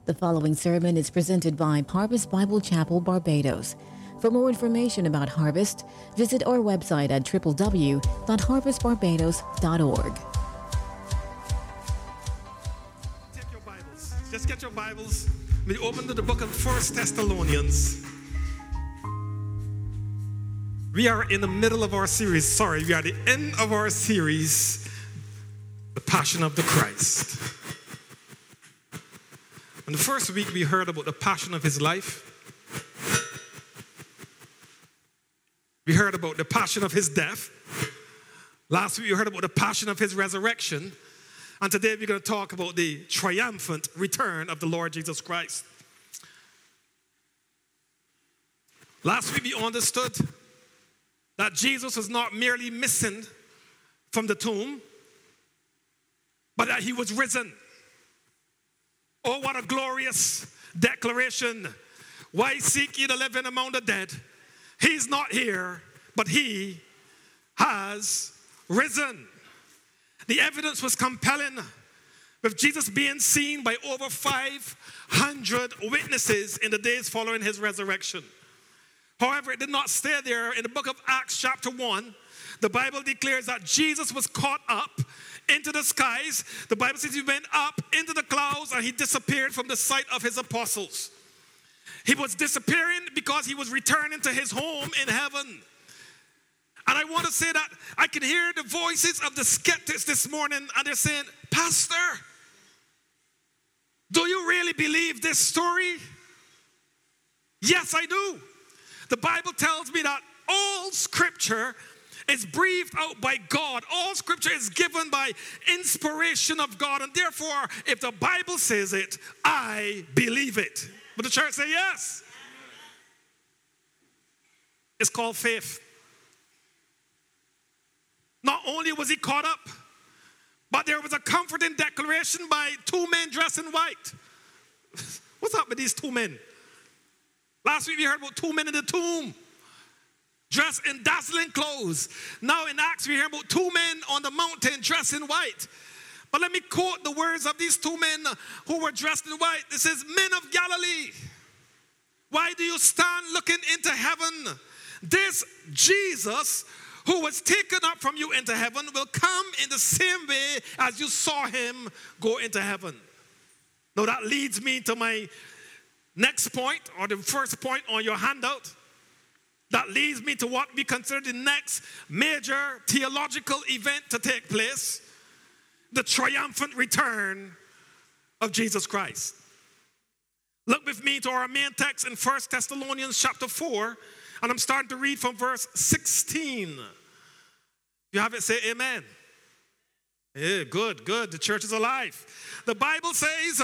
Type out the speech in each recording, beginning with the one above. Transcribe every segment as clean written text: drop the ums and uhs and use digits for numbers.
The following sermon is presented by Harvest Bible Chapel, Barbados. For more information about Harvest, visit our website at www.harvestbarbados.org. Take your Bibles. Just get your Bibles. We open to the book of 1 Thessalonians. We are in the middle of our series. We are at the end of our series, The Passion of the Christ. In the first week, we heard about the passion of his life. We heard about the passion of his death. Last week, we heard about the passion of his resurrection. And today, we're going to talk about the triumphant return of the Lord Jesus Christ. Last week, we understood that Jesus was not merely missing from the tomb, but that he was risen. Oh, what a glorious declaration. Why seek ye the living among the dead? He's not here, but he has risen. The evidence was compelling, with Jesus being seen by over 500 witnesses in the days following his resurrection. However, it did not stay there. In the book of Acts chapter 1, the Bible declares that Jesus was caught up into the skies. The Bible says he went up into the clouds and he disappeared from the sight of his apostles. He was disappearing because he was returning to his home in heaven. And I want to say that I can hear the voices of the skeptics this morning, and they're saying, Pastor, do you really believe this story? Yes, I do. The Bible tells me that all scripture is breathed out by God. All scripture is given by inspiration of God. And therefore, if the Bible says it, I believe it. But the church say yes. It's called faith. Not only was he caught up, but there was a comforting declaration by two men dressed in white. What's up with these two men? Last week we heard about two men in the tomb, dressed in dazzling clothes. Now in Acts we hear about two men on the mountain dressed in white. But let me quote the words of these two men who were dressed in white. It says, Men of Galilee, why do you stand looking into heaven? This Jesus who was taken up from you into heaven will come in the same way as you saw him go into heaven. Now that leads me to my next point, or the first point on your handout. That leads me to what we consider the next major theological event to take place: the triumphant return of Jesus Christ. Look with me to our main text in 1 Thessalonians chapter 4, and I'm starting to read from verse 16. You have it, say amen. Yeah, good. The church is alive. The Bible says,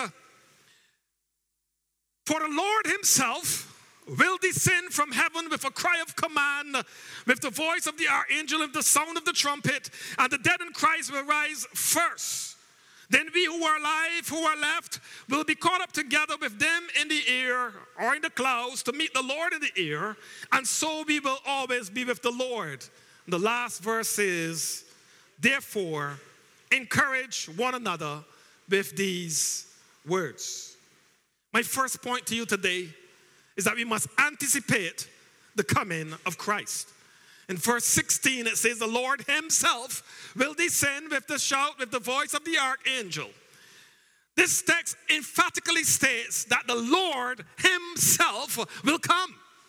For the Lord himself will descend from heaven with a cry of command, with the voice of the archangel and the sound of the trumpet, and the dead in Christ will rise first. Then we who are alive, who are left, will be caught up together with them in the air or in the clouds to meet the Lord in the air, and so we will always be with the Lord. The last verse is, Therefore, encourage one another with these words. My first point to you today is that we must anticipate the coming of Christ. In verse 16, it says, The Lord himself will descend with the shout, with the voice of the archangel. This text emphatically states that the Lord himself will come.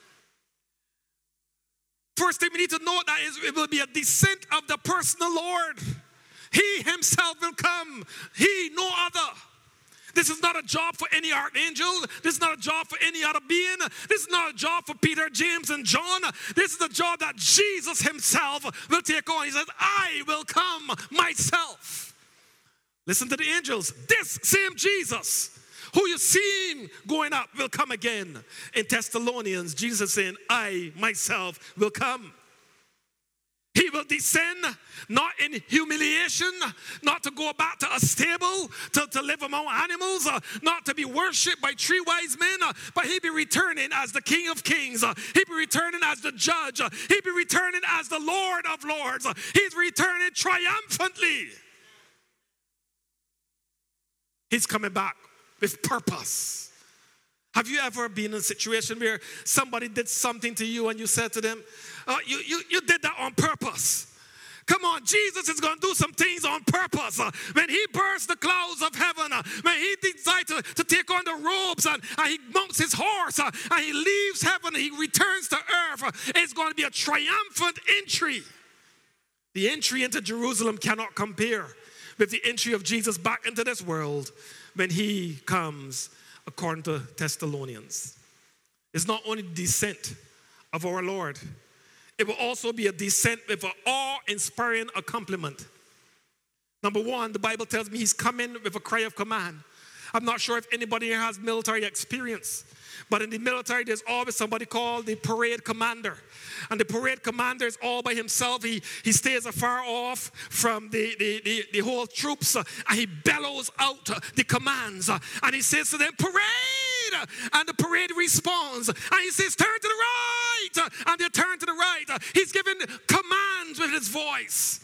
First thing we need to know that is it will be a descent of the personal Lord. He himself will come. He, no other. This is not a job for any archangel. This is not a job for any other being. This is not a job for Peter, James, and John. This is a job that Jesus himself will take on. He says, I will come myself. Listen to the angels. This same Jesus who you see him going up will come again. In Thessalonians, Jesus is saying, I myself will come. He will descend not in humiliation, not to go back to a stable, to live among animals, not to be worshipped by three wise men, but he'll be returning as the King of Kings. He'll be returning as the Judge. He'll be returning as the Lord of Lords. He's returning triumphantly. He's coming back with purpose. Have you ever been in a situation where somebody did something to you and you said to them, you did that on purpose? Come on, Jesus is going to do some things on purpose. When he bursts the clouds of heaven, when he decides to take on the robes and he mounts his horse and he leaves heaven, he returns to earth, it's going to be a triumphant entry. The entry into Jerusalem cannot compare with the entry of Jesus back into this world when he comes, according to Thessalonians. It's not only the descent of our Lord, it will also be a descent with an awe-inspiring accompaniment. Number one, the Bible tells me he's coming with a cry of command. I'm not sure if anybody here has military experience, but in the military, there's always somebody called the parade commander. And the parade commander is all by himself. He stays afar off from the whole troops, and he bellows out the commands. And he says to them, parade! And the parade responds. And he says, turn to the right! And they turn to the right. He's giving commands with his voice.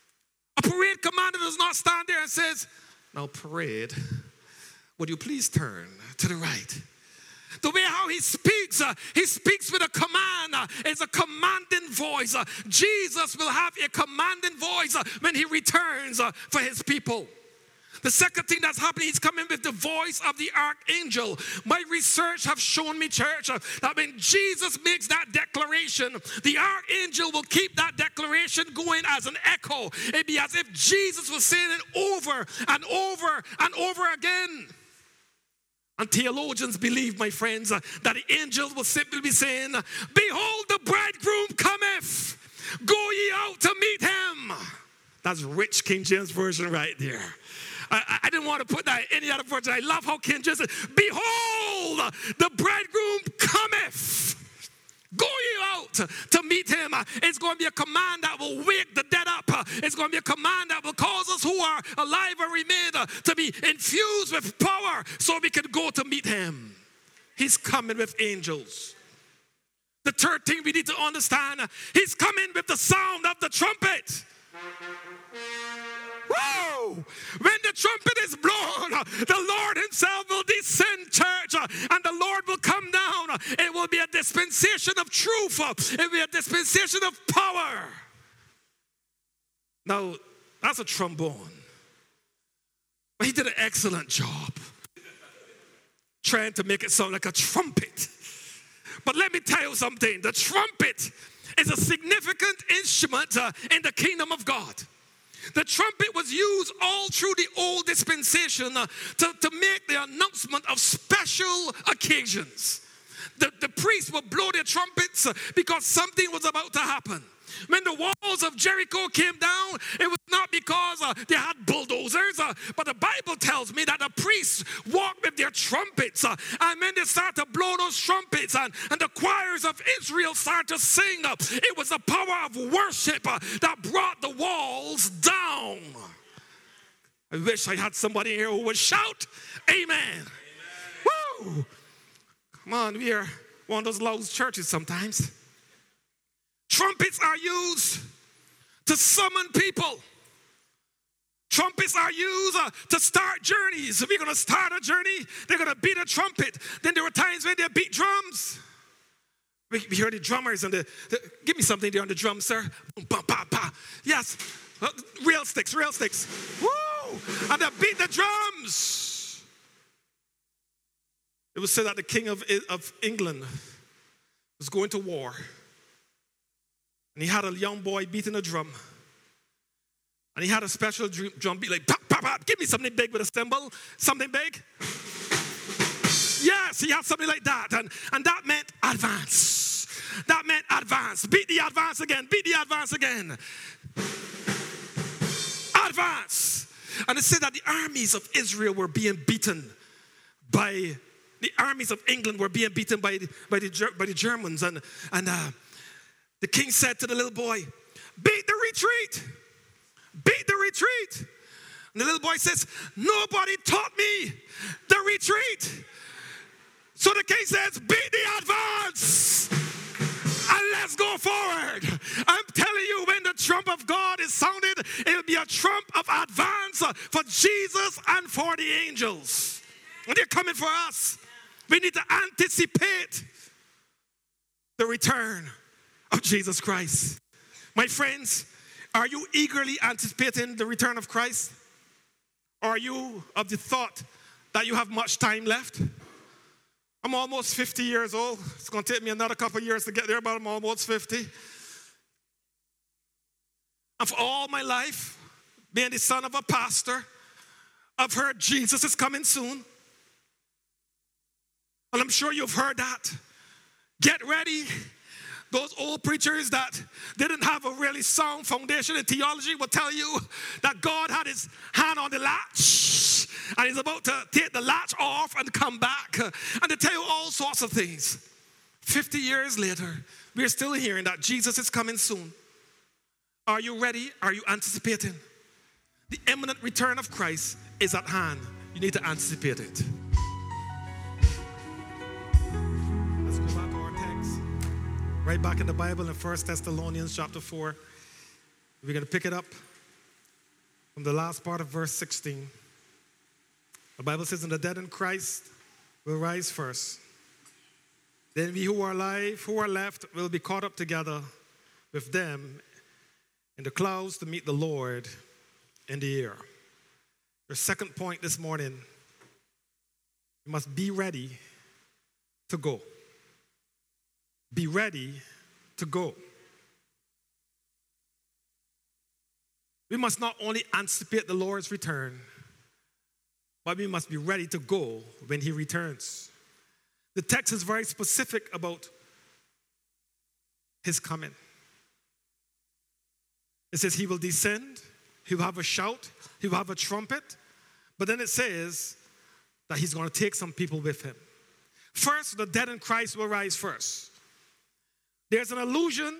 A parade commander does not stand there and says, now parade, would you please turn to the right? The way how he speaks with a command. It's a commanding voice. Jesus will have a commanding voice when he returns for his people. The second thing that's happening, he's coming with the voice of the archangel. My research have shown me, church, that when Jesus makes that declaration, the archangel will keep that declaration going as an echo. It'd be as if Jesus was saying it over and over and over again. And theologians believe, my friends, that the angels will simply be saying, behold, the bridegroom cometh. Go ye out to meet him. That's rich King James Version right there. I didn't want to put that in any other version. I love how King James says, behold, the bridegroom cometh. Go ye out to meet him. It's going to be a command that will wake the dead up. It's going to be a command that will cause us who are alive or remain to be infused with power so we can go to meet him. He's coming with angels. The third thing we need to understand, he's coming with the sound of the trumpet. Whoa! When the trumpet is blown, the Lord himself will descend, church, and the Lord will come down. It will be a dispensation of truth. It will be a dispensation of power. Now, that's a trombone. He did an excellent job trying to make it sound like a trumpet. But let me tell you something. The trumpet is a significant instrument in the kingdom of God. The trumpet was used all through the old dispensation to make the announcement of special occasions. The priests would blow their trumpets because something was about to happen. When the walls of Jericho came down, it was not because they had bulldozers, but the Bible tells me that the priests walked with their trumpets, and when they started to blow those trumpets, and the choirs of Israel started to sing, it was the power of worship that brought the walls down. I wish I had somebody here who would shout, amen. Woo! Come on, we are one of those loud churches sometimes. Trumpets are used to summon people. Trumpets are used to start journeys. If we're going to start a journey, they're going to beat a trumpet. Then there were times when they beat drums. We hear the drummers and give me something there on the drums, sir. Boom, ba, ba, ba. Yes, real sticks. Woo! And they beat the drums. It was said that the king of England was going to war. And he had a young boy beating a drum. And he had a special drum beat like, pop, pop, pop. Give me something big with a cymbal. Something big. Yes, he had something like that. And that meant advance. That meant advance. Beat the advance again. Beat the advance again. Advance. And it said that the armies of Israel were being beaten by, the armies of England were being beaten by the Germans. And the king said to the little boy, beat the retreat. Beat the retreat. And the little boy says, nobody taught me the retreat. So the king says, beat the advance. And let's go forward. I'm telling you, when the trump of God is sounded, it will be a trump of advance for Jesus and for the angels. And they're coming for us. We need to anticipate the return of Jesus Christ. My friends, are you eagerly anticipating the return of Christ? Or are you of the thought that you have much time left? I'm almost 50 years old. It's going to take me another couple of years to get there, but I'm almost 50. And for all my life, being the son of a pastor, I've heard Jesus is coming soon. And I'm sure you've heard that. Get ready. Those old preachers that didn't have a really sound foundation in theology will tell you that God had his hand on the latch and he's about to take the latch off and come back. And they tell you all sorts of things. 50 years later, we're still hearing that Jesus is coming soon. Are you ready? Are you anticipating? The imminent return of Christ is at hand. You need to anticipate it. Let's go back to our text. Right back in the Bible in 1 Thessalonians chapter 4. We're going to pick it up from the last part of verse 16. The Bible says, "And the dead in Christ will rise first. Then we who are alive, who are left, will be caught up together with them in the clouds to meet the Lord in the air." Your second point this morning, you must be ready to go. Be ready to go. We must not only anticipate the Lord's return, but we must be ready to go when he returns. The text is very specific about his coming. It says he will descend, he will have a shout, he will have a trumpet. But then it says that he's going to take some people with him. First, the dead in Christ will rise first. There's an allusion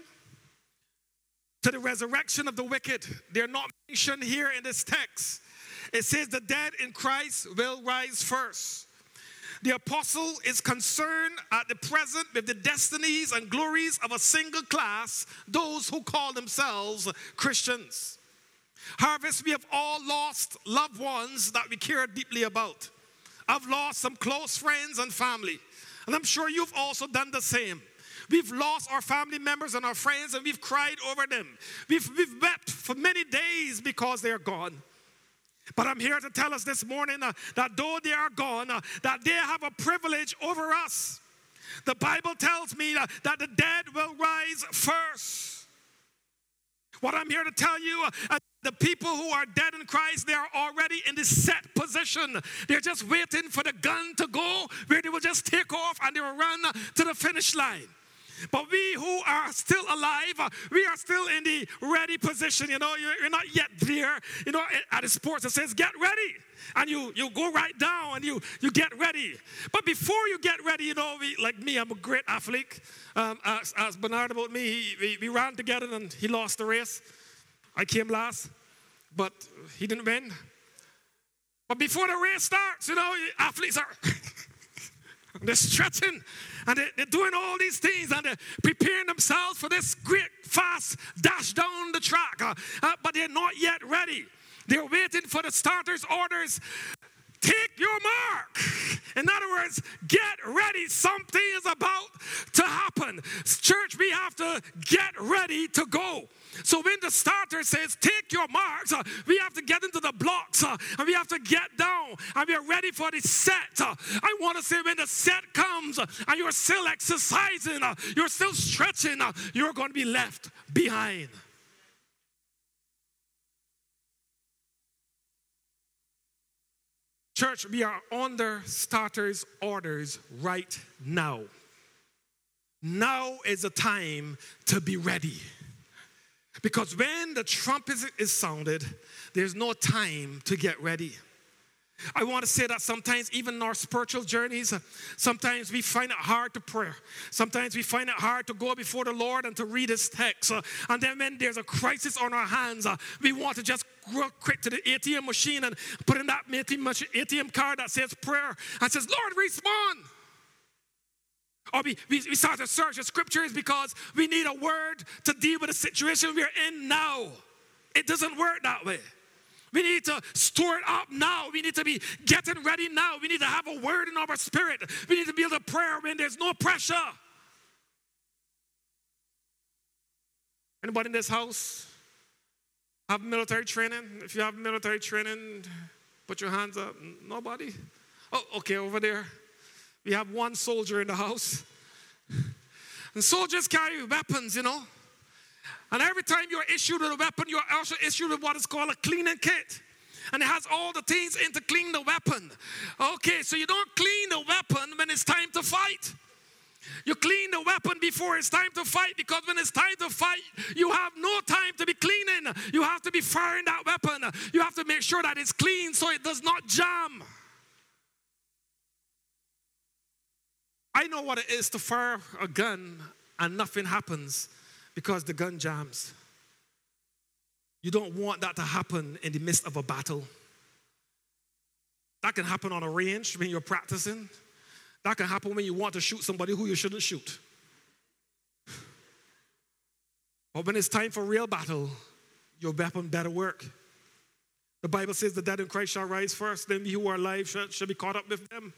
to the resurrection of the wicked. They're not mentioned here in this text. It says the dead in Christ will rise first. The apostle is concerned at the present with the destinies and glories of a single class, those who call themselves Christians. Harvest, we have all lost loved ones that we care deeply about. I've lost some close friends and family, and I'm sure you've also done the same. We've lost our family members and our friends, and we've cried over them. We've wept for many days because they're gone. But I'm here to tell us this morning that though they are gone, that they have a privilege over us. The Bible tells me that the dead will rise first. What I'm here to tell you, the people who are dead in Christ, they are already in this set position. They're just waiting for the gun to go, where they will just take off and they will run to the finish line. But we who are still alive, we are still in the ready position. You know, you're not yet there. You know, at the sports it says, get ready. And you go right down and you get ready. But before you get ready, you know, like me, I'm a great athlete. As Bernard about me, we ran together and he lost the race. I came last, but he didn't win. But before the race starts, you know, athletes are they're stretching and they're doing all these things and they're preparing themselves for this great fast dash down the track. But they're not yet ready. They're waiting for the starter's orders. Take your mark. In other words, get ready. Something is about to happen. Church, we have to get ready to go. So when the starter says, take your marks, we have to get into the blocks and we have to get down and we are ready for the set. I want to say when the set comes and you're still exercising, you're still stretching, you're going to be left behind. Church, we are under starter's orders right now. Now is the time to be ready. Because when the trumpet is sounded, there's no time to get ready. I want to say that sometimes even in our spiritual journeys, sometimes we find it hard to pray. Sometimes we find it hard to go before the Lord and to read his text. And then when there's a crisis on our hands, we want to just go quick to the ATM machine and put in that ATM card that says prayer and says, Lord, respond. Or we start to search the scriptures because we need a word to deal with the situation we're in now. It doesn't work that way. We need to store it up now. We need to be getting ready now. We need to have a word in our spirit. We need to build a prayer when there's no pressure. Anybody in this house have military training? If you have military training, put your hands up. Nobody? Oh, okay, over there. We have one soldier in the house. And soldiers carry weapons, you know. And every time you're issued with a weapon, you're also issued with what is called a cleaning kit. And it has all the things in to clean the weapon. Okay, so you don't clean the weapon when it's time to fight. You clean the weapon before it's time to fight, because when it's time to fight, you have no time to be cleaning. You have to be firing that weapon. You have to make sure that it's clean so it does not jam. I know what it is to fire a gun and nothing happens because the gun jams. You don't want that to happen in the midst of a battle. That can happen on a range when you're practicing. That can happen when you want to shoot somebody who you shouldn't shoot. But when it's time for real battle, your weapon better work. The Bible says the dead in Christ shall rise first, then we who are alive shall be caught up with them.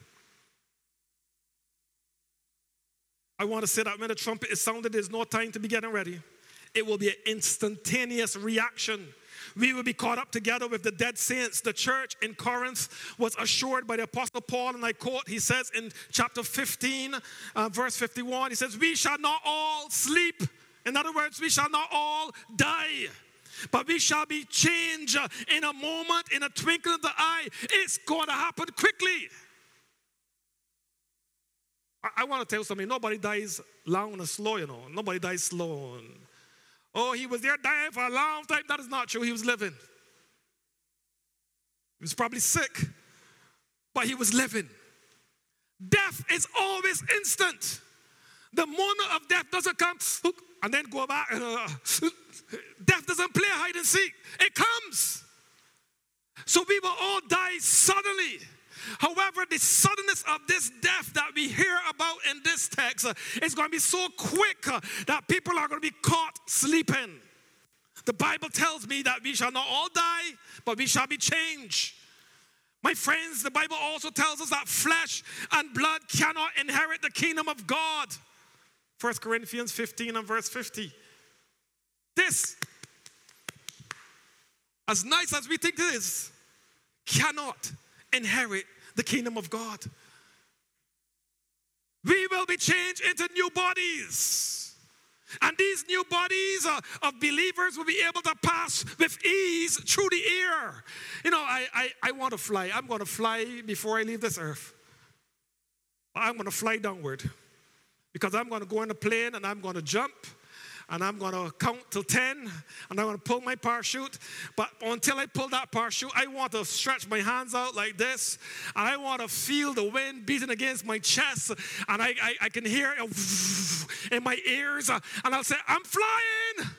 I want to say that when the trumpet is sounded, there's no time to be getting ready. It will be an instantaneous reaction. We will be caught up together with the dead saints. The church in Corinth was assured by the Apostle Paul, and I quote, he says in chapter 15, verse 51, he says, we shall not all sleep. In other words, we shall not all die, but we shall be changed in a moment, in a twinkling of the eye. It's going to happen quickly. I want to tell you something. Nobody dies long and slow, you know. Nobody dies slow. Oh, he was there dying for a long time. That is not true. He was living. He was probably sick, but he was living. Death is always instant. The moment of death doesn't come and then go back. Death doesn't play hide and seek. It comes. So we will all die suddenly. However, the suddenness of this death that we hear about in this text is going to be so quick that people are going to be caught sleeping. The Bible tells me that we shall not all die, but we shall be changed. My friends, the Bible also tells us that flesh and blood cannot inherit the kingdom of God. 1 Corinthians 15 and verse 50. This, as nice as we think it is, cannot inherit the kingdom of God. We will be changed into new bodies. And these new bodies of believers will be able to pass with ease through the air. You know, I want to fly. I'm going to fly before I leave this earth. I'm going to fly downward. Because I'm going to go in a plane and I'm going to jump. And I'm going to count till 10, and I'm going to pull my parachute. But until I pull that parachute, I want to stretch my hands out like this, and I want to feel the wind beating against my chest, and I can hear it in my ears, and I'll say, I'm flying.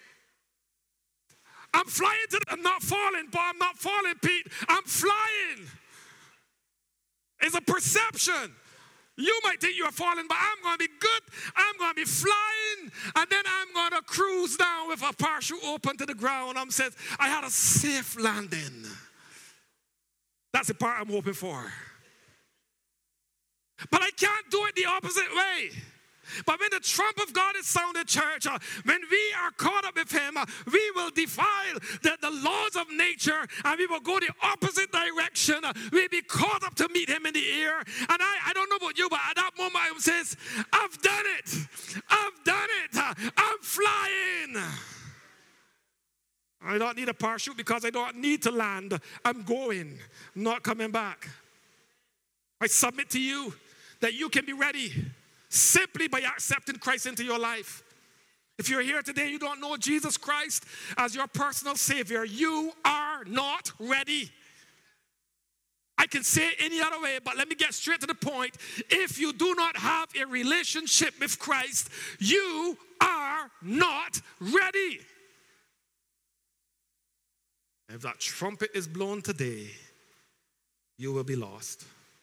I'm flying I'm not falling, but I'm not falling, Pete. I'm flying. It's a perception. You might think you're falling, but I'm going to be good. I'm going to be flying, and then I'm going to cruise down with a parachute open to the ground. I'm saying, I had a safe landing. That's the part I'm hoping for. But I can't do it the opposite way. But when the trump of God is sounded, church, when we are caught up with him, we will defy the laws of nature, and we will go the opposite direction. We'll be caught up to meet him in the air. And I don't know about you, but at that moment I says, I've done it. I've done it. I'm flying. I don't need a parachute because I don't need to land. I'm going, not coming back. I submit to you that you can be ready simply by accepting Christ into your life. If you're here today and you don't know Jesus Christ as your personal Savior, you are not ready. I can say it any other way, but let me get straight to the point. If you do not have a relationship with Christ, you are not ready. If that trumpet is blown today, you will be lost.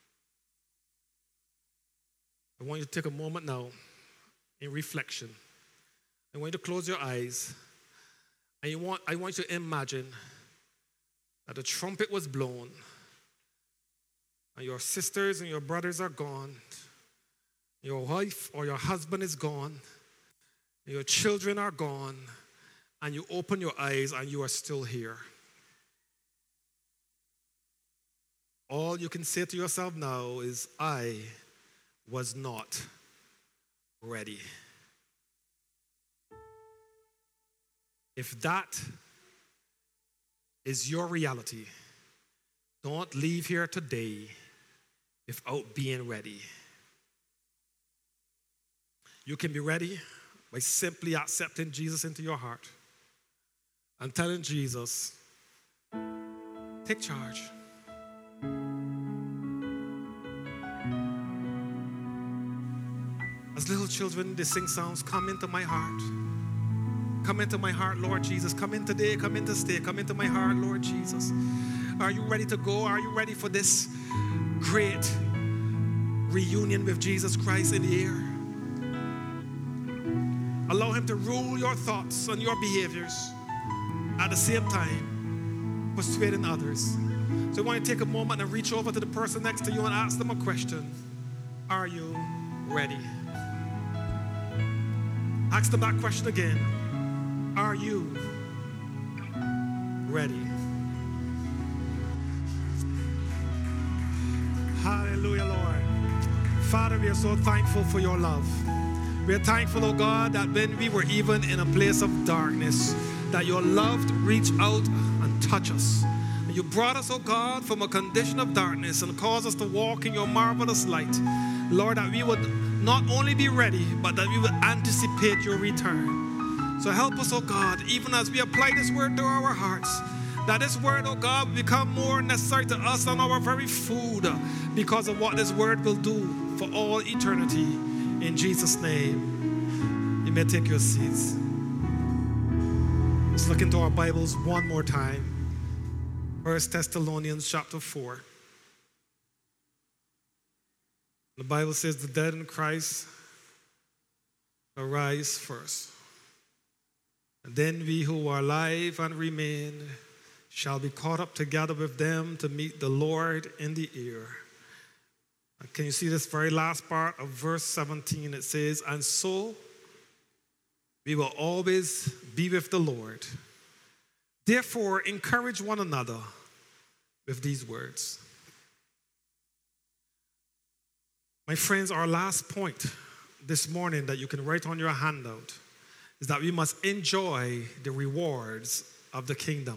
I want you to take a moment now in reflection. I want you to close your eyes. And I want you to imagine that the trumpet was blown, and your sisters and your brothers are gone, your wife or your husband is gone, your children are gone, and you open your eyes and you are still here. All you can say to yourself now is, I was not ready. If that is your reality, don't leave here today without being ready. You can be ready by simply accepting Jesus into your heart and telling Jesus, take charge. As little children, they sing songs, come into my heart. Come into my heart, Lord Jesus. Come in today, come in to stay. Come into my heart, Lord Jesus. Are you ready to go? Are you ready for this great reunion with Jesus Christ in the air? Allow him to rule your thoughts and your behaviors, at the same time persuading others. So I want to take a moment and reach over to the person next to you and ask them a question. Are you ready? Ask them that question again. Are you ready? Hallelujah, Lord. Father, we are so thankful for your love. We are thankful, oh God, that when we were even in a place of darkness, that your love reached out and touched us. And you brought us, oh God, from a condition of darkness and caused us to walk in your marvelous light. Lord, that we would not only be ready, but that we would anticipate your return. So help us, oh God, even as we apply this word to our hearts, that this word, oh God, will become more necessary to us than our very food because of what this word will do for all eternity. In Jesus' name, you may take your seats. Let's look into our Bibles one more time. 1 Thessalonians chapter 4. The Bible says the dead in Christ arise first. And then we who are alive and remain shall be caught up together with them to meet the Lord in the air. And can you see this very last part of verse 17? It says, and so we will always be with the Lord. Therefore, encourage one another with these words. My friends, our last point this morning that you can write on your handout is that we must enjoy the rewards of the kingdom.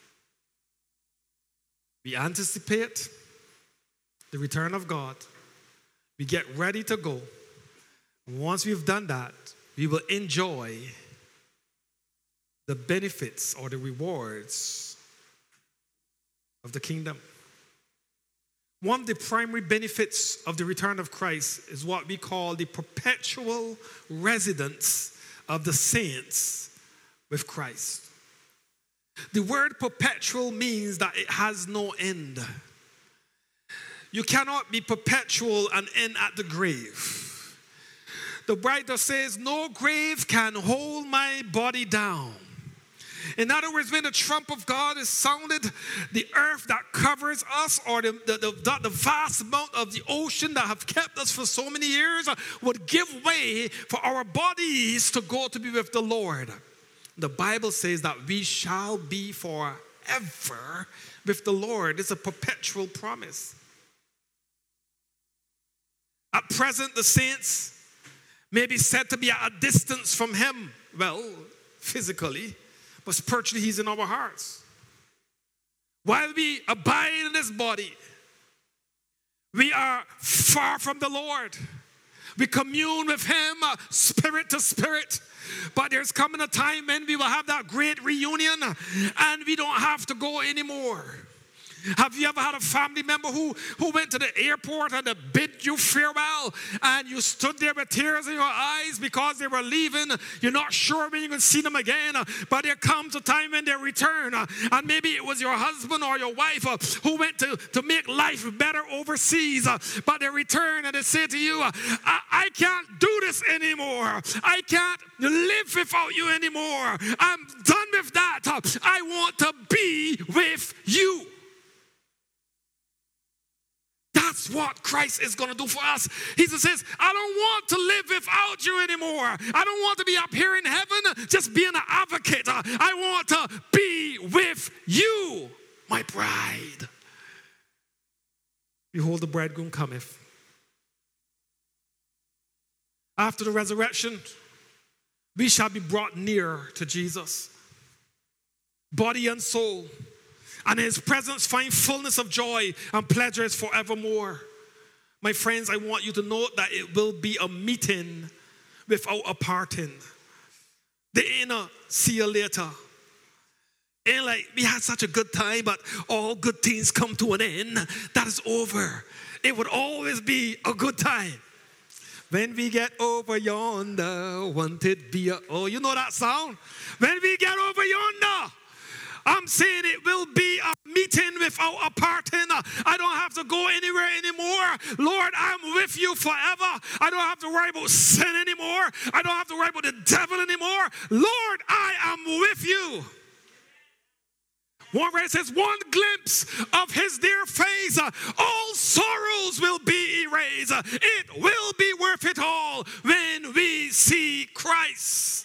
We anticipate the return of God. We get ready to go. And once we've done that, we will enjoy the benefits or the rewards of the kingdom. One of the primary benefits of the return of Christ is what we call the perpetual residence of the saints with Christ. The word perpetual means that it has no end. You cannot be perpetual and end at the grave. The writer says, no grave can hold my body down. In other words, when the trump of God is sounded, the earth that covers us, or the vast amount of the ocean that have kept us for so many years, would give way for our bodies to go to be with the Lord. The Bible says that we shall be forever with the Lord. It's a perpetual promise. At present, the saints may be said to be at a distance from him. Well, physically, but spiritually, he's in our hearts. While we abide in this body, we are far from the Lord. We commune with him, spirit to spirit. But there's coming a time when we will have that great reunion and we don't have to go anymore. Have you ever had a family member who went to the airport and they bid you farewell and you stood there with tears in your eyes because they were leaving? You're not sure when you're going to see them again, but there comes a time when they return. And maybe it was your husband or your wife who went to make life better overseas, but they return and they say to you, I can't do this anymore. I can't live without you anymore. I'm done with that. I want to be with you. That's what Christ is going to do for us. He says, I don't want to live without you anymore. I don't want to be up here in heaven just being an advocate. I want to be with you, my bride. Behold, the bridegroom cometh. After the resurrection, we shall be brought near to Jesus, body and soul. And in his presence find fullness of joy and pleasures forevermore. My friends, I want you to note that it will be a meeting without a parting. They ain't a see you later. Ain't like we had such a good time, but all good things come to an end. That is over. It would always be a good time. When we get over yonder, won't it be a... Oh, you know that song? When we get over yonder, I'm saying it will be a meeting without a parting. I don't have to go anywhere anymore. Lord, I'm with you forever. I don't have to worry about sin anymore. I don't have to worry about the devil anymore. Lord, I am with you. One writer says, one glimpse of his dear face, all sorrows will be erased. It will be worth it all when we see Christ.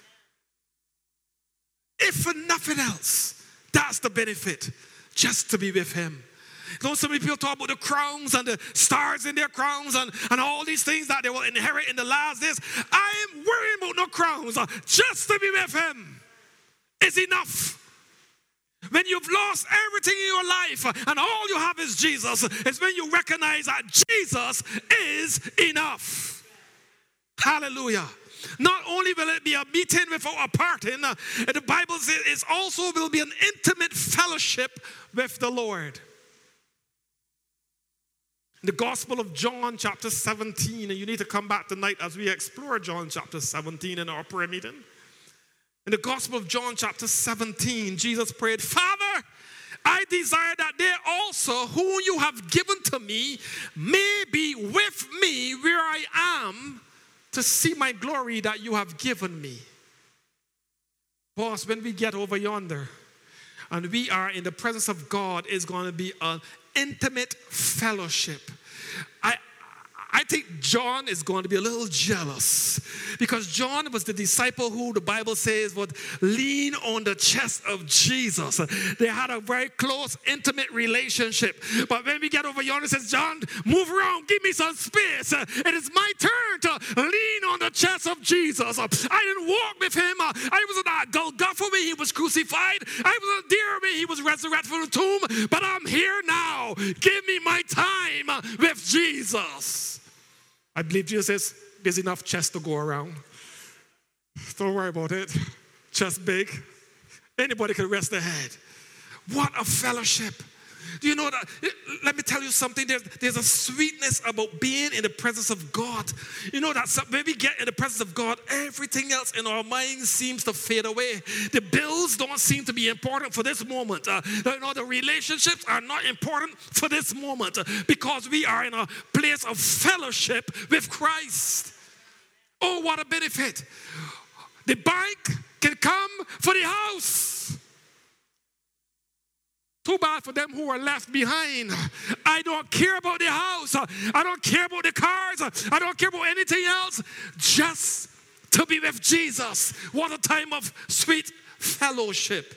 If for nothing else, that's the benefit, just to be with him. You know, so many people talk about the crowns and the stars in their crowns and all these things that they will inherit in the last days. I am worrying about no crowns. Just to be with him is enough. When you've lost everything in your life and all you have is Jesus, it's when you recognize that Jesus is enough. Hallelujah. Not only will it be a meeting without a parting, the Bible says it also will be an intimate fellowship with the Lord. The Gospel of John chapter 17, and you need to come back tonight as we explore John chapter 17 in our prayer meeting. In the Gospel of John chapter 17, Jesus prayed, Father, I desire that they also, whom you have given to me, may be with me where I am, to see my glory that you have given me. Boss, when we get over yonder and we are in the presence of God, it's going to be an intimate fellowship. I think John is going to be a little jealous because John was the disciple who the Bible says would lean on the chest of Jesus. They had a very close, intimate relationship. But when we get over yonder, it says, John, move around, give me some space. It is my turn to lean on the chest of Jesus. I didn't walk with him. I was at Golgotha when he was crucified. I was there when he was resurrected from the tomb. But I'm here now. Give me my time with Jesus. I believe Jesus says, there's enough chest to go around. Don't worry about it. Chest big. Anybody can rest their head. What a fellowship. Do you know that? Let me tell you something. There's a sweetness about being in the presence of God. You know that when we get in the presence of God, everything else in our minds seems to fade away. The bills don't seem to be important for this moment. The relationships are not important for this moment because we are in a place of fellowship with Christ. Oh, what a benefit. The bank can come for the house. Too bad for them who are left behind. I don't care about the house. I don't care about the cars. I don't care about anything else. Just to be with Jesus. What a time of sweet fellowship.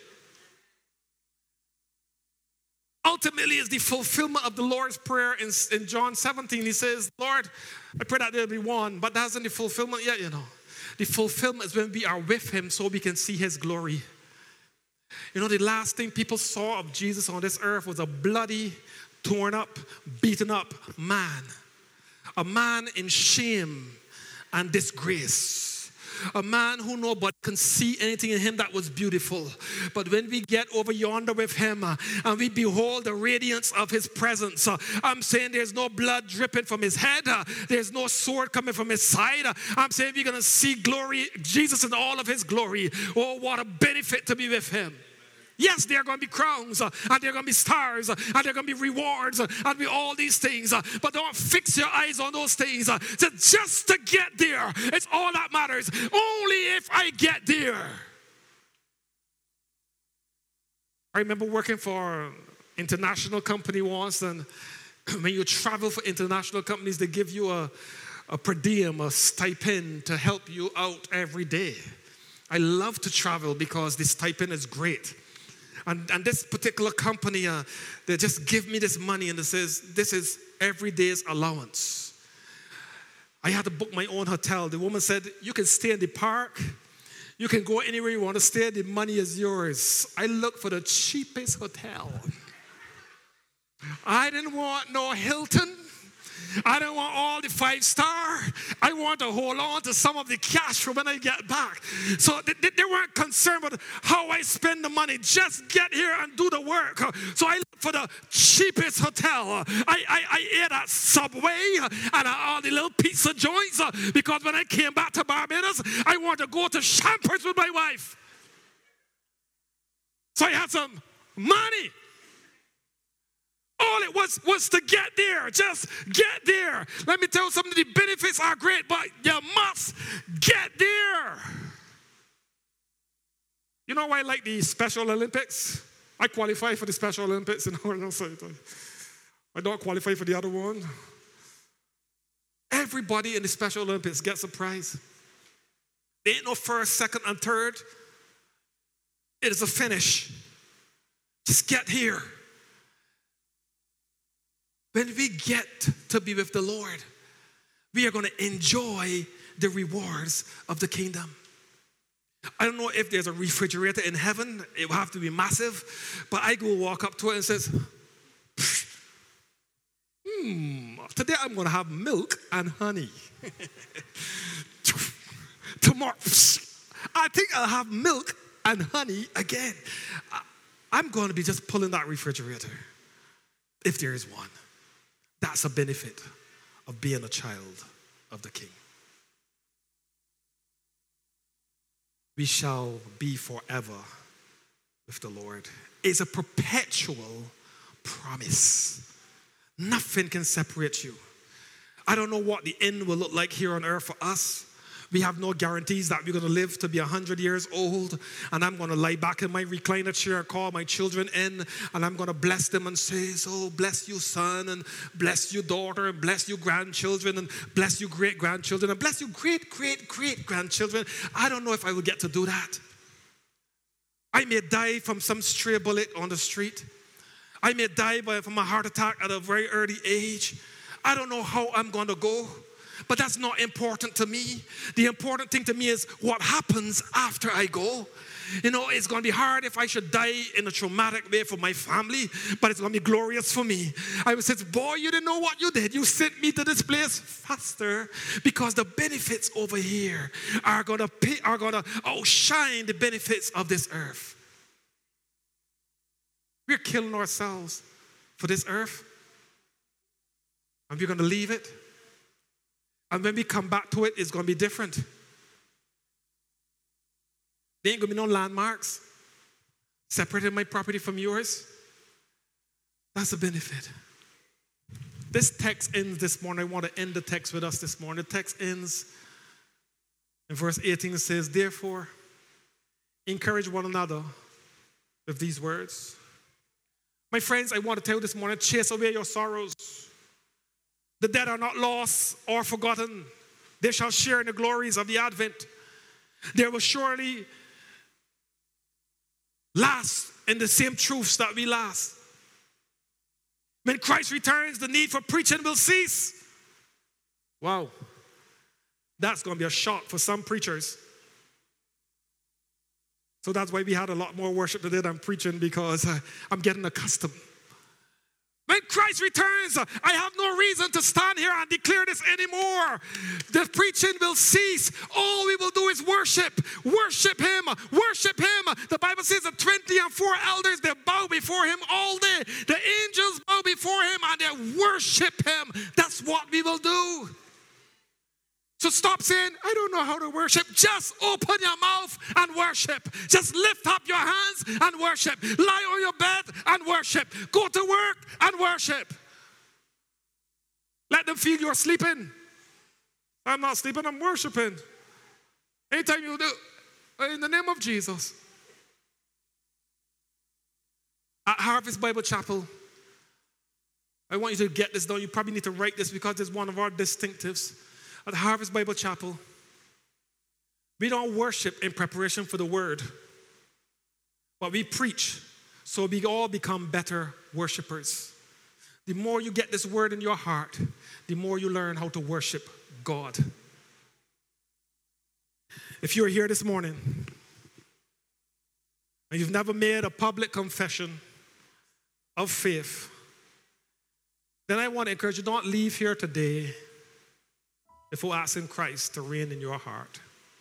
Ultimately, it's the fulfillment of the Lord's Prayer in John 17. He says, Lord, I pray that there'll be one, but that hasn't the fulfillment yet, you know. The fulfillment is when we are with him so we can see his glory. You know, the last thing people saw of Jesus on this earth was a bloody, torn up, beaten up man. A man in shame and disgrace. a man who nobody can see anything in him that was beautiful. But when we get over yonder with him and we behold the radiance of his presence, I'm saying there's no blood dripping from his head. There's no sword coming from his side. I'm saying we're going to see glory, Jesus in all of his glory. Oh, what a benefit to be with him. Yes, there are going to be crowns, and there are going to be stars, and there are going to be rewards, and be all these things. But don't fix your eyes on those things. Just to get there, it's all that matters. Only if I get there. I remember working for an international company once, and when you travel for international companies, they give you a per diem, a stipend to help you out every day. I love to travel because the stipend is great. And this particular company, they just give me this money and it says, this is every day's allowance. I had to book my own hotel. The woman said, you can stay in the park. You can go anywhere you want to stay. The money is yours. I looked for the cheapest hotel. I didn't want no Hilton. I don't want all the 5-star. I want to hold on to some of the cash for when I get back. So they weren't concerned with how I spend the money. Just get here and do the work. So I looked for the cheapest hotel. I ate at Subway and at all the little pizza joints because when I came back to Barbados, I wanted to go to Champers with my wife. So I had some money. All it was to get there. Just get there. Let me tell you something. The benefits are great, but you must get there. You know why I like the Special Olympics? I qualify for the Special Olympics. I don't qualify for the other one. Everybody in the Special Olympics gets a prize. There ain't no first, second, and third. It is a finish. Just get here. When we get to be with the Lord, we are going to enjoy the rewards of the kingdom. I don't know if there's a refrigerator in heaven. It will have to be massive. But I go walk up to it and says, today I'm going to have milk and honey. Tomorrow, I think I'll have milk and honey again. I'm going to be just pulling that refrigerator, if there is one. That's a benefit of being a child of the King. We shall be forever with the Lord. It's a perpetual promise. Nothing can separate you. I don't know what the end will look like here on earth for us. We have no guarantees that we're going to live to be 100 years old, and I'm going to lie back in my recliner chair, call my children in, and I'm going to bless them and say, so bless you, son, and bless you, daughter, and bless you, grandchildren, and bless you, great-grandchildren, and bless you, great-great-great-grandchildren. I don't know if I will get to do that. I may die from some stray bullet on the street. I may die from a heart attack at a very early age. I don't know how I'm going to go. But that's not important to me. The important thing to me is what happens after I go. You know, it's going to be hard if I should die in a traumatic way for my family, but it's going to be glorious for me. I would say, boy, you didn't know what you did. You sent me to this place faster because the benefits over here are going to outshine the benefits of this earth. We're killing ourselves for this earth, and we're going to leave it. And when we come back to it, it's going to be different. There ain't going to be no landmarks separating my property from yours. That's a benefit. This text ends this morning. I want to end the text with us this morning. The text ends in verse 18. It says, therefore, encourage one another with these words. My friends, I want to tell you this morning, chase away your sorrows. The dead are not lost or forgotten. They shall share in the glories of the Advent. They will surely last in the same truths that we last. When Christ returns, the need for preaching will cease. Wow. That's going to be a shock for some preachers. So that's why we had a lot more worship today than preaching, because I'm getting accustomed. When Christ returns, I have no reason to stand here and declare this anymore. The preaching will cease. All we will do is worship. Worship him. Worship him. The Bible says the 24 elders, they bow before him all day. The angels bow before him and they worship him. That's what we will do. So stop saying, I don't know how to worship. Just open your mouth and worship. Just lift up your hands and worship. Lie on your bed and worship. Go to work and worship. Let them feel you're sleeping. I'm not sleeping, I'm worshiping. Anytime you do, in the name of Jesus. At Harvest Bible Chapel, I want you to get this down. You probably need to write this because it's one of our distinctives. At Harvest Bible Chapel, we don't worship in preparation for the word, but we preach so we all become better worshipers. The more you get this word in your heart, the more you learn how to worship God. If you're here this morning and you've never made a public confession of faith, then I want to encourage you, don't leave here today before asking Christ to reign in your heart.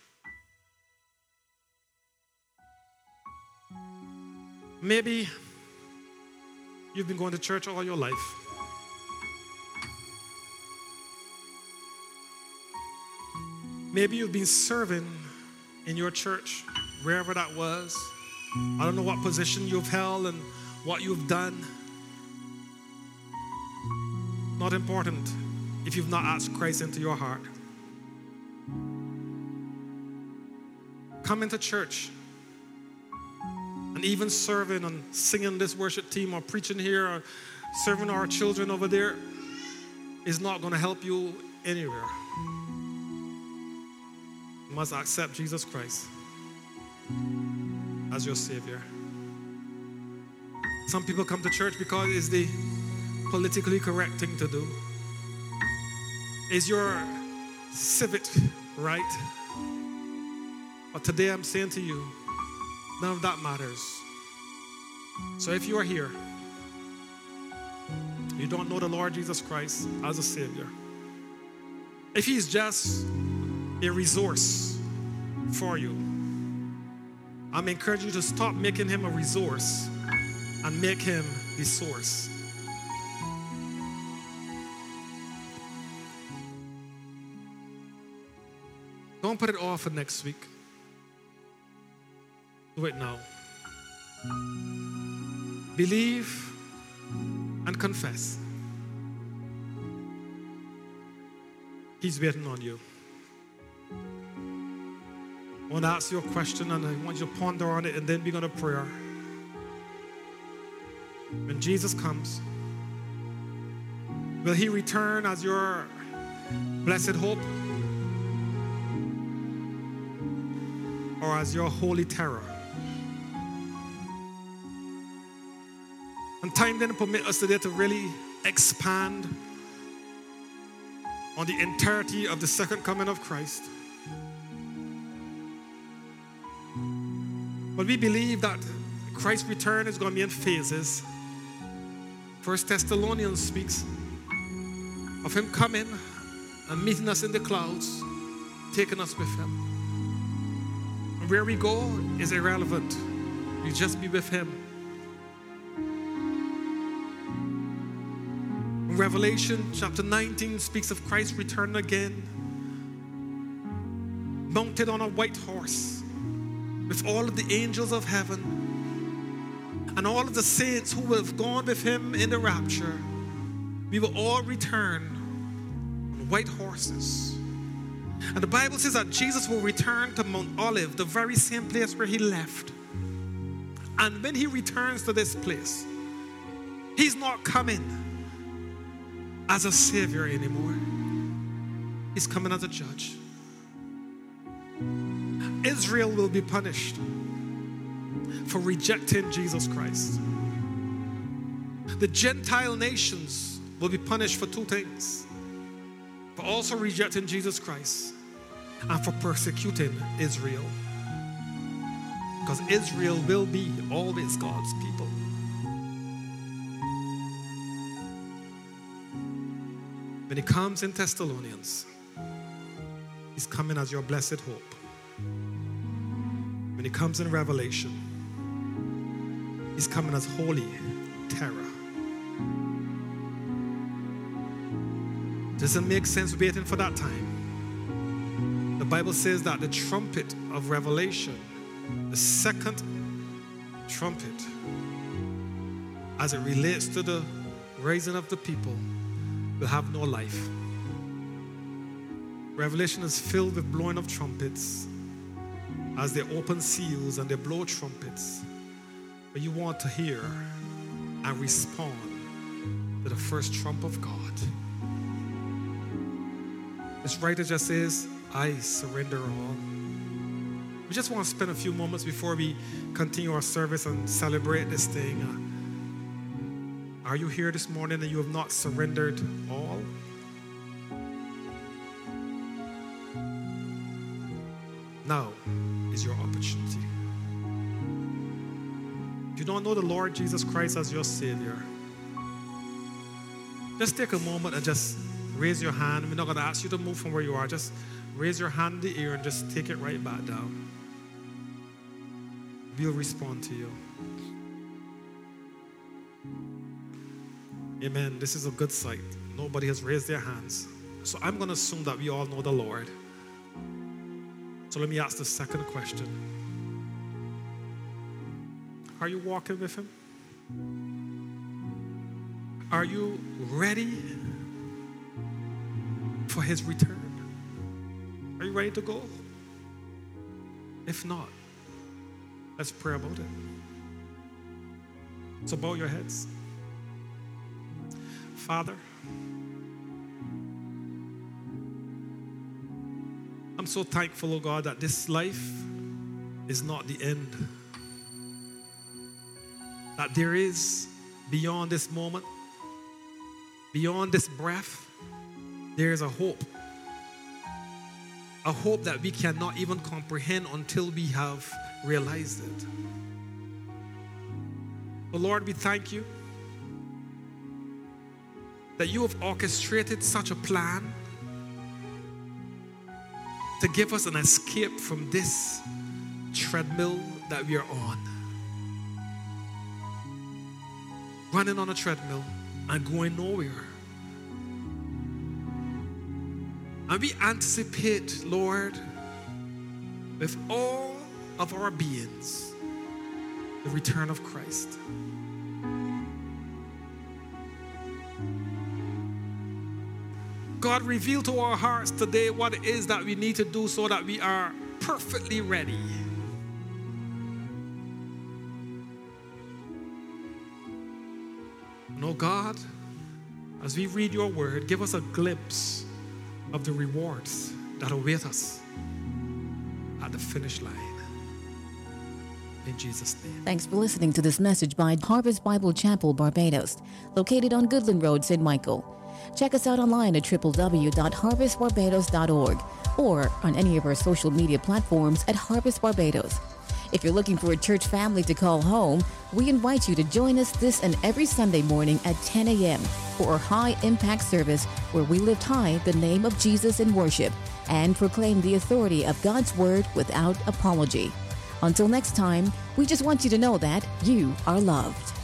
Maybe you've been going to church all your life. Maybe you've been serving in your church, wherever that was. I don't know what position you've held and what you've done. Not important if you've not asked Christ into your heart. Come into church. And even serving and singing this worship team or preaching here or serving our children over there is not going to help you anywhere. You must accept Jesus Christ as your Savior. Some people come to church because it's the politically correct thing to do. It's your civic right. But today I'm saying to you, none of that matters. So if you are here, you don't know the Lord Jesus Christ as a Savior, if He's just a resource for you, I'm encouraging you to stop making Him a resource and make Him the source. Don't put it off for next week. Do it now. Believe and confess. He's waiting on you. I want to ask you a question and I want you to ponder on it and then we're going to pray. When Jesus comes, will He return as your blessed hope or as your holy terror? And time didn't permit us today to really expand on the entirety of the second coming of Christ. But we believe that Christ's return is going to be in phases. 1 Thessalonians speaks of Him coming and meeting us in the clouds, taking us with Him. And where we go is irrelevant. We just be with Him. Revelation chapter 19 speaks of Christ returning again, mounted on a white horse, with all of the angels of heaven and all of the saints who will have gone with Him in the rapture. We will all return on white horses. And the Bible says that Jesus will return to Mount Olive, the very same place where He left. And when He returns to this place, He's not coming as a Savior anymore. He's coming as a judge. Israel will be punished for rejecting Jesus Christ. The Gentile nations will be punished for two things: for also rejecting Jesus Christ and for persecuting Israel. Because Israel will be always God's people. When he comes in Thessalonians, he's coming as your blessed hope. When he comes in Revelation, he's coming as holy terror. Doesn't make sense waiting for that time. The Bible says that the trumpet of Revelation, the second trumpet, as it relates to the rising of the people, will have no life. Revelation is filled with blowing of trumpets as they open seals and they blow trumpets. But you want to hear and respond to the first trump of God. This writer just says, I surrender all. We just want to spend a few moments before we continue our service and celebrate this thing. Are you here this morning and you have not surrendered all? Now is your opportunity. If you don't know the Lord Jesus Christ as your Savior, just take a moment and just raise your hand. We're not going to ask you to move from where you are. Just raise your hand in the air and just take it right back down. We'll respond to you. Amen. This is a good sight. Nobody has raised their hands. So I'm going to assume that we all know the Lord. So let me ask the second question. Are you walking with him? Are you ready for his return? Are you ready to go? If not, let's pray about it. So bow your heads. Father, I'm so thankful, oh God, that this life is not the end. That there is, beyond this moment, beyond this breath, there is a hope. A hope that we cannot even comprehend until we have realized it. But Lord, we thank you that you have orchestrated such a plan to give us an escape from this treadmill that we are on. Running on a treadmill and going nowhere. And we anticipate, Lord, with all of our beings, the return of Christ. God, reveal to our hearts today what it is that we need to do so that we are perfectly ready. And oh God, as we read your word, give us a glimpse of the rewards that await us at the finish line. In Jesus' name. Thanks for listening to this message by Harvest Bible Chapel, Barbados, located on Goodland Road, St. Michael. Check us out online at www.harvestbarbados.org or on any of our social media platforms at Harvest Barbados. If you're looking for a church family to call home, we invite you to join us this and every Sunday morning at 10 a.m. for our high-impact service where we lift high the name of Jesus in worship and proclaim the authority of God's word without apology. Until next time, we just want you to know that you are loved.